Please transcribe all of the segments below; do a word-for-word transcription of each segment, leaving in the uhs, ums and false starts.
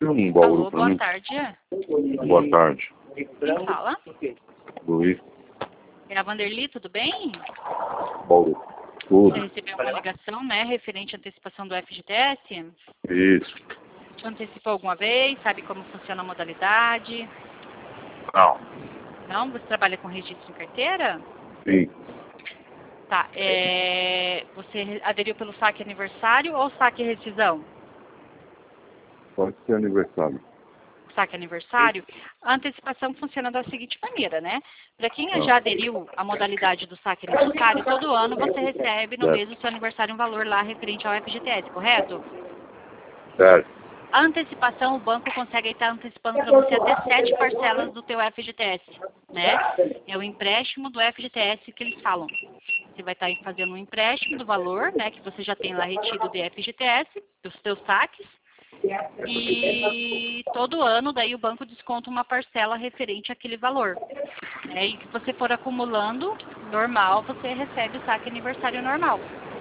um baú Alô, pra boa mim? tarde. Boa tarde. Quem fala? Luiz, É a Vanderly, tudo bem? Bauru. Você Tudo. recebeu uma ligação, né, referente à antecipação do F G T S? Isso. Te antecipou alguma vez? Sabe como funciona a modalidade? Não. Não? Você trabalha com registro em carteira? Sim. Tá. É... Você aderiu pelo saque aniversário ou saque rescisão? Pode ser aniversário. Saque aniversário, a antecipação funciona da seguinte maneira, né? Para quem Ah. já aderiu à modalidade do saque aniversário, todo ano você recebe no Certo. mês do seu aniversário um valor lá referente ao F G T S, correto? Certo. A antecipação, o banco consegue estar antecipando para você até sete parcelas do teu F G T S, né? É o empréstimo do F G T S que eles falam. Você vai estar fazendo um empréstimo do valor, né, que você já tem lá retido de F G T S, dos seus saques, e todo ano daí o banco desconta uma parcela referente àquele valor. É, e que você for acumulando, normal, você recebe o saque aniversário normal.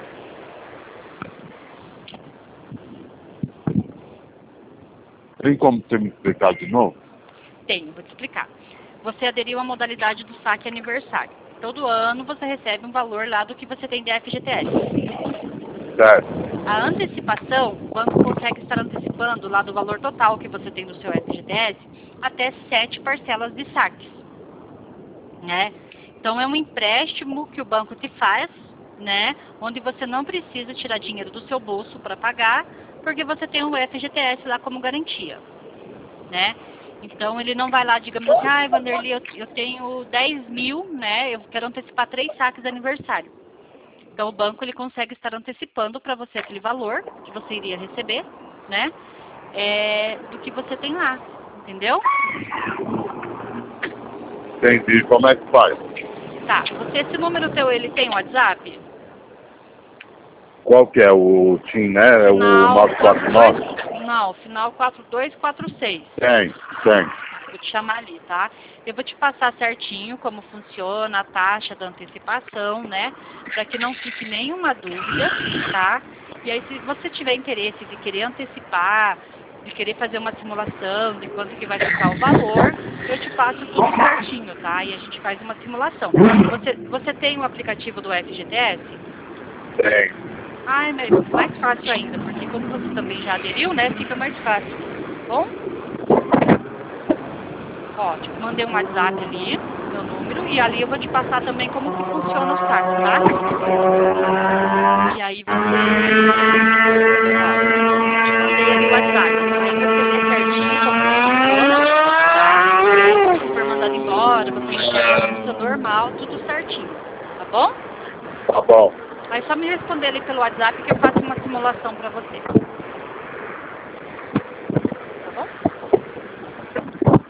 Tem como você me explicar de novo? Tenho, vou te explicar. Você aderiu à modalidade do saque aniversário. Todo ano você recebe um valor lá do que você tem de F G T S. Certo. A antecipação, o banco consegue estar antecipando lá do valor total que você tem do seu F G T S até sete parcelas de saques, né? Então é um empréstimo que o banco te faz, né? Onde você não precisa tirar dinheiro do seu bolso para pagar, porque você tem o F G T S lá como garantia, né? Então ele não vai lá, digamos assim, ah, Vanderly, eu, eu tenho dez mil, né? Eu quero antecipar três saques de aniversário. Então o banco ele consegue estar antecipando para você aquele valor que você iria receber, né? É, do que você tem lá, entendeu? Entendi. Como é que faz? Tá. Você, esse número teu, ele tem WhatsApp? Qual que é o T I N, né? É o Final nove quatro nove? Não, final quatro dois quatro seis. Tem, tem. Vou te chamar ali, tá? Eu vou te passar certinho como funciona a taxa da antecipação, né? Para que não fique nenhuma dúvida, tá? E aí, se você tiver interesse de querer antecipar, de querer fazer uma simulação de quanto que vai ficar o valor, eu te passo tudo certinho, tá? E a gente faz uma simulação. Você, você tem o aplicativo do F G T S? Tem. Ai, mas mais fácil ainda, porque como você também já aderiu, né? Fica mais fácil. Bom? Ó, te mandei um WhatsApp ali, meu número, e ali eu vou te passar também como que funciona o saque, tá? E aí você... Ó, te mandei ali o WhatsApp. Aí você vê certinho como que funciona, tá? Se você for mandado embora, você recebe a ficha normal, tudo certinho, tá bom? Tá bom. Aí só me responder ali pelo WhatsApp que eu faço uma simulação pra você.